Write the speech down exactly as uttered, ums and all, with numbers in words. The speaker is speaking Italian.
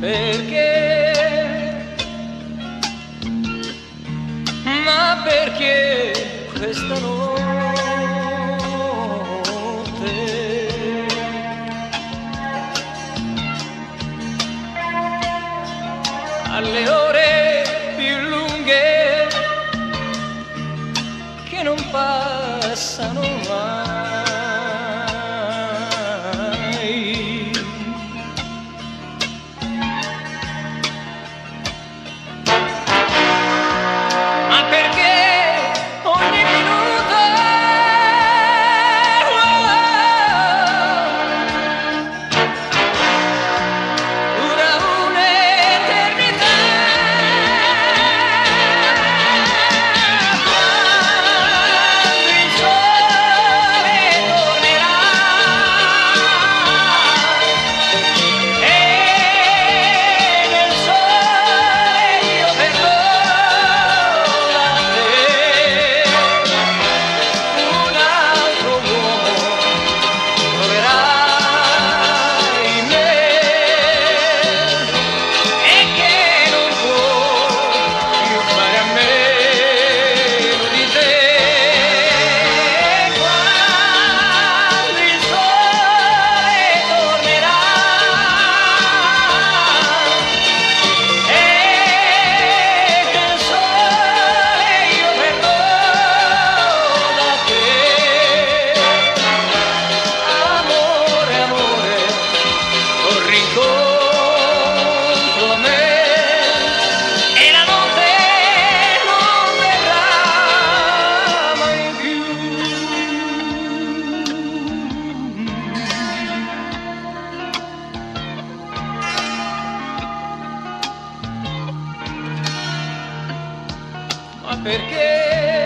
perché, ma perché questa notte alle ore più lunghe che non passano mai, ma perché ogni minuto dura un'eternità, quando il sole tornerà e nel sole io verrò da te, un altro uomo troverai in me e che non può più fare a meno di te. Quando il sole tornerà e nel sole io verrò da te, amore, amore, corri incontro a me e la notte non verrà mai più. Ma perché